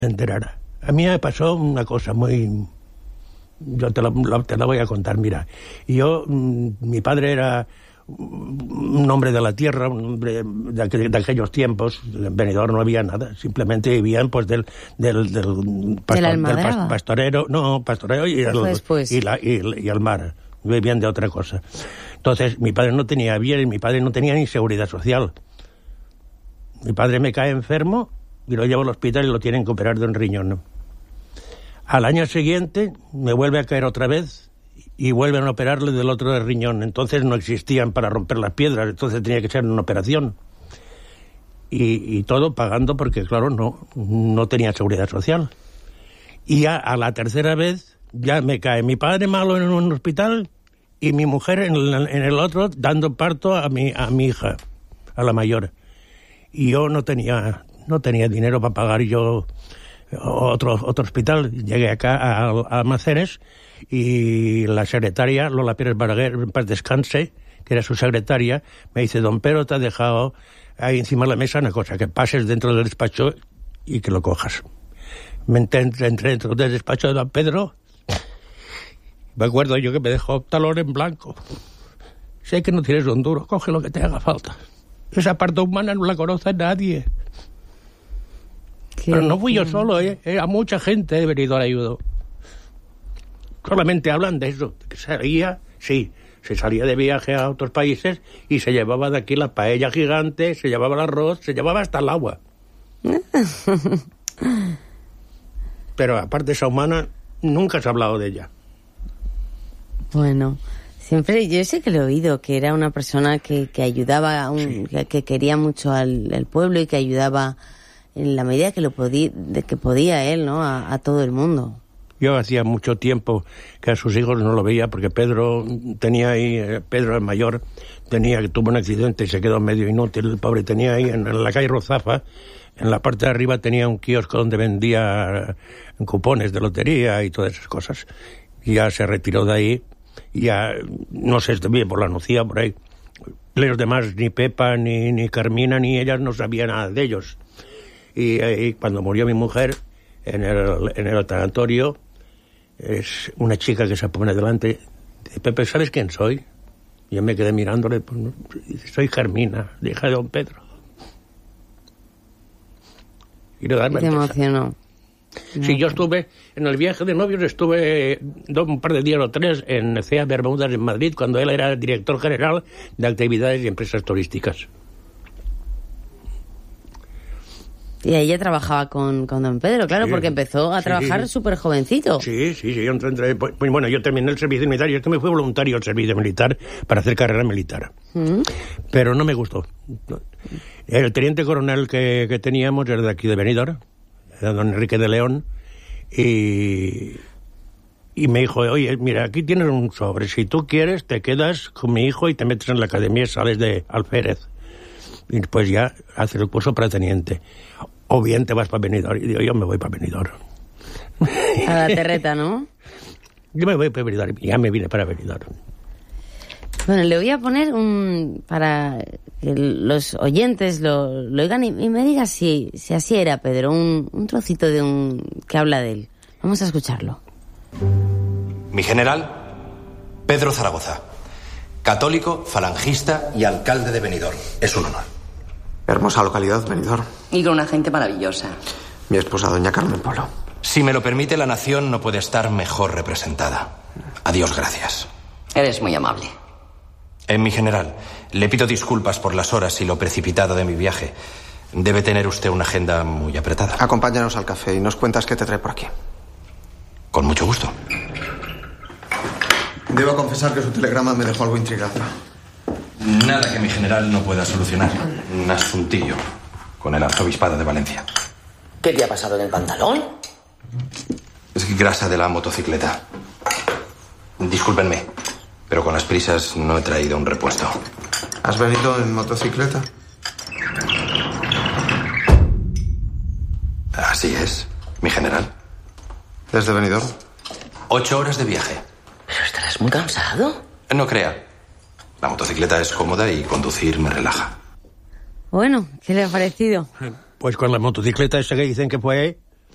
enterara. A mí me pasó una cosa muy... Yo te la voy a contar, mira. Mi padre era un hombre de la tierra, un hombre de aquellos tiempos. En Benidorm no había nada, simplemente vivían pues del pastorero y el mar. Vivían de otra cosa. Entonces, mi padre no tenía bienes, mi padre no tenía ni seguridad social. Mi padre me cae enfermo y lo llevo al hospital y lo tienen que operar de un riñón. Al año siguiente me vuelve a caer otra vez y vuelven a operarle del otro riñón. Entonces no existían para romper las piedras, entonces tenía que ser una operación. Y todo pagando porque, claro, no tenía seguridad social. Y a la tercera vez ya me cae mi padre malo en un hospital y mi mujer en el otro dando parto a mi hija, a la mayor. Y yo no tenía dinero para pagar yo otro hospital. Llegué acá a Almacenes y la secretaria, Lola Pérez Balaguer, en paz descanse, que era su secretaria, me dice: don Pedro te ha dejado ahí encima de la mesa una cosa, que pases dentro del despacho y que lo cojas. Me entré dentro del despacho de don Pedro. Me acuerdo yo que me dejó talón en blanco. Sé que no tienes un duro, coge lo que te haga falta. Esa parte humana no la conoce nadie. Pero no fui yo solo, a mucha gente de Benidorm ayudó. Solamente hablan de eso, que se salía de viaje a otros países y se llevaba de aquí la paella gigante, se llevaba el arroz, se llevaba hasta el agua. Pero aparte esa humana, nunca se ha hablado de ella. Bueno, siempre yo sé que lo he oído, que era una persona que ayudaba, que quería mucho al pueblo y que ayudaba en la medida que podía él, ¿no? A todo el mundo. Yo hacía mucho tiempo que a sus hijos no lo veía, porque Pedro el mayor, tuvo un accidente y se quedó medio inútil. El pobre tenía ahí en la calle Rozafa, en la parte de arriba tenía un kiosco donde vendía cupones de lotería y todas esas cosas. Y ya se retiró de ahí, y ya no sé, bien por la Nucía, por ahí. Los demás, ni Pepa, ni Carmina, ni ellas no sabían nada de ellos. Y cuando murió mi mujer, en el tanatorio, es una chica que se pone delante. Dice: Pepe, ¿sabes quién soy? Y yo me quedé mirándole. Pues, dice: soy Carmina, hija de don Pedro. Y no darme. Te emocionó. Sí, yo estuve, en el viaje de novios, estuve un par de días o 3 en CEA Bermudas en Madrid, cuando él era director general de actividades y empresas turísticas. Y ella trabajaba con don Pedro, claro, porque empezó a trabajar súper jovencito. Sí, yo entré, pues bueno, yo terminé el servicio militar y es que me fui voluntario al servicio militar para hacer carrera militar. Pero no me gustó. El teniente coronel que teníamos era de aquí de Benidorm, era don Enrique de León, y me dijo: oye, mira, aquí tienes un sobre, si tú quieres te quedas con mi hijo y te metes en la academia y sales de alférez. Y después ya haces el curso para teniente. O bien te vas para Benidorm. Y digo: yo me voy para Benidorm. A la terreta, ¿no? Yo me voy para Benidorm. Ya me vine para Benidorm. Bueno, le voy a poner para que los oyentes lo oigan y me diga si así era, Pedro, un trocito que habla de él. Vamos a escucharlo. Mi general, Pedro Zaragoza. Católico, falangista y alcalde de Benidorm. Es un honor. Hermosa localidad, Benidorm. Y con una gente maravillosa. Mi esposa, doña Carmen Polo. Si me lo permite, la nación no puede estar mejor representada. Adiós, gracias. Eres muy amable. Mi general, le pido disculpas por las horas y lo precipitado de mi viaje. Debe tener usted una agenda muy apretada. Acompáñanos al café y nos cuentas qué te trae por aquí. Con mucho gusto. Debo confesar que su telegrama me dejó algo intrigado. Nada que mi general no pueda solucionar. Un asuntillo con el arzobispado de Valencia. ¿Qué te ha pasado en el pantalón? Es grasa de la motocicleta. Discúlpenme, pero con las prisas no he traído un repuesto. ¿Has venido en motocicleta? Así es, mi general. ¿Desde Benidorm? 8 horas de viaje. ¿Pero estarás muy cansado? No crea. La motocicleta es cómoda y conducir me relaja. Bueno, ¿qué le ha parecido? Pues con la motocicleta esa que dicen que fue,